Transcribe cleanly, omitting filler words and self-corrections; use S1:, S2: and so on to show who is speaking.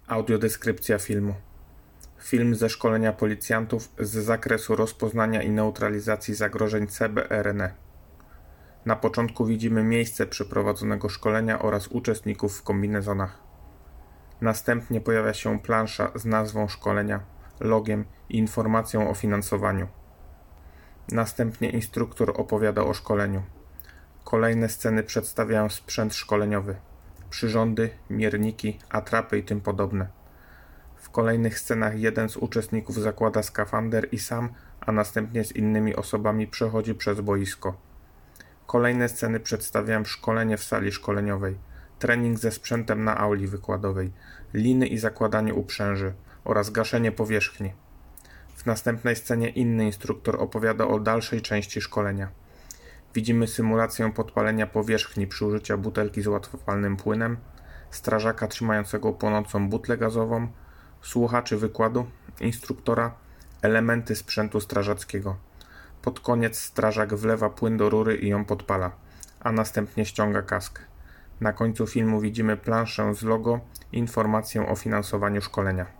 S1: Audiodeskrypcja filmu. Film ze szkolenia policjantów z zakresu rozpoznania i neutralizacji zagrożeń CBRNE. Na początku widzimy miejsce przeprowadzonego szkolenia oraz uczestników w kombinezonach. Następnie pojawia się plansza z nazwą szkolenia, logiem i informacją o finansowaniu. Następnie instruktor opowiada o szkoleniu. Kolejne sceny przedstawiają sprzęt szkoleniowy, przyrządy, mierniki, atrapy i tym podobne. W kolejnych scenach jeden z uczestników zakłada skafander i sam, a następnie z innymi osobami przechodzi przez boisko. Kolejne sceny przedstawiają szkolenie w sali szkoleniowej, trening ze sprzętem na auli wykładowej, liny i zakładanie uprzęży oraz gaszenie powierzchni. W następnej scenie inny instruktor opowiada o dalszej części szkolenia. Widzimy symulację podpalenia powierzchni przy użyciu butelki z łatwopalnym płynem, strażaka trzymającego płonącą butlę gazową, słuchaczy wykładu, instruktora, elementy sprzętu strażackiego. Pod koniec strażak wlewa płyn do rury i ją podpala, a następnie ściąga kask. Na końcu filmu widzimy planszę z logo i informację o finansowaniu szkolenia.